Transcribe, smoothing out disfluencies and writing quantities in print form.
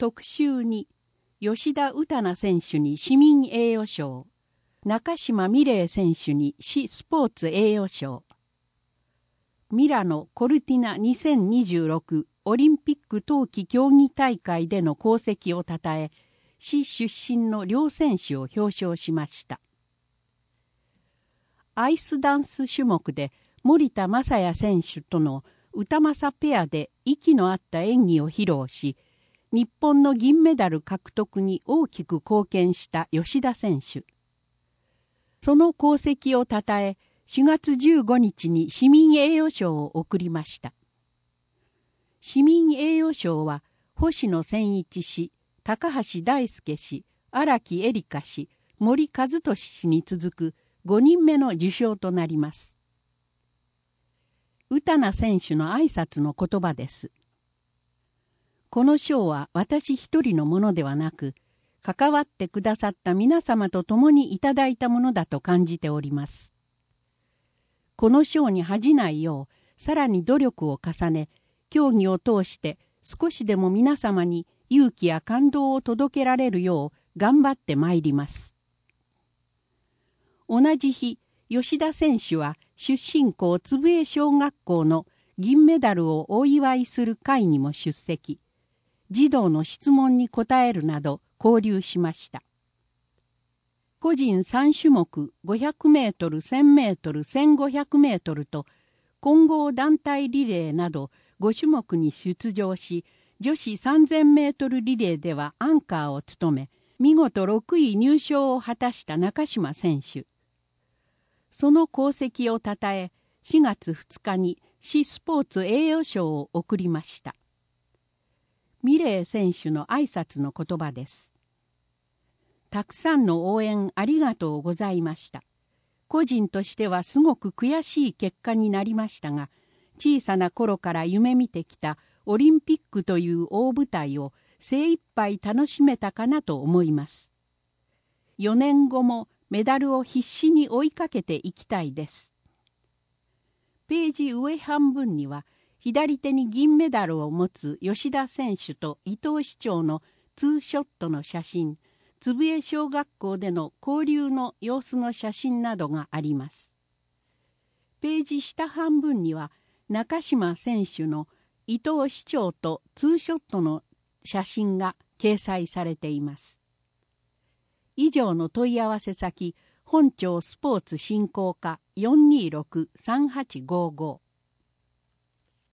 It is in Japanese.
特集に吉田詩那選手に市民栄誉賞、中島美玲選手に市スポーツ栄誉賞、ミラノ・コルティナ2026オリンピック冬季競技大会での功績をたたえ、市出身の両選手を表彰しました。アイスダンス種目で森田正也選手との歌正ペアで息の合った演技を披露し、日本の銀メダル獲得に大きく貢献した吉田選手。その功績をたたえ、4月15日に市民栄誉賞を贈りました。市民栄誉賞は星野千一氏、高橋大輔氏、荒木絵里香氏、森和俊氏に続く5人目の受賞となります。詩那選手の挨拶の言葉です。この賞は私一人のものではなく、関わってくださった皆様と共にいただいたものだと感じております。この賞に恥じないよう、さらに努力を重ね、競技を通して少しでも皆様に勇気や感動を届けられるよう頑張ってまいります。同じ日、吉田選手は出身校津江小学校の銀メダルをお祝いする会にも出席。児童の質問に答えるなど交流しました。個人3種目500メートル、1000メートル、1500メートルと混合団体リレーなど5種目に出場し、女子3000メートルリレーではアンカーを務め、見事6位入賞を果たした中島選手。その功績をたたえ、4月2日に市スポーツ栄誉賞を贈りました。美玲選手の挨拶の言葉です。たくさんの応援ありがとうございました。個人としてはすごく悔しい結果になりましたが、小さな頃から夢見てきたオリンピックという大舞台を精一杯楽しめたかなと思います。4年後もメダルを必死に追いかけていきたいです。ページ上半分には、左手に銀メダルを持つ吉田選手と伊藤市長のツーショットの写真、津江小学校での交流の様子の写真などがあります。ページ下半分には、中島選手の伊藤市長とツーショットの写真が掲載されています。以上の問い合わせ先、本庁スポーツ振興課426-3855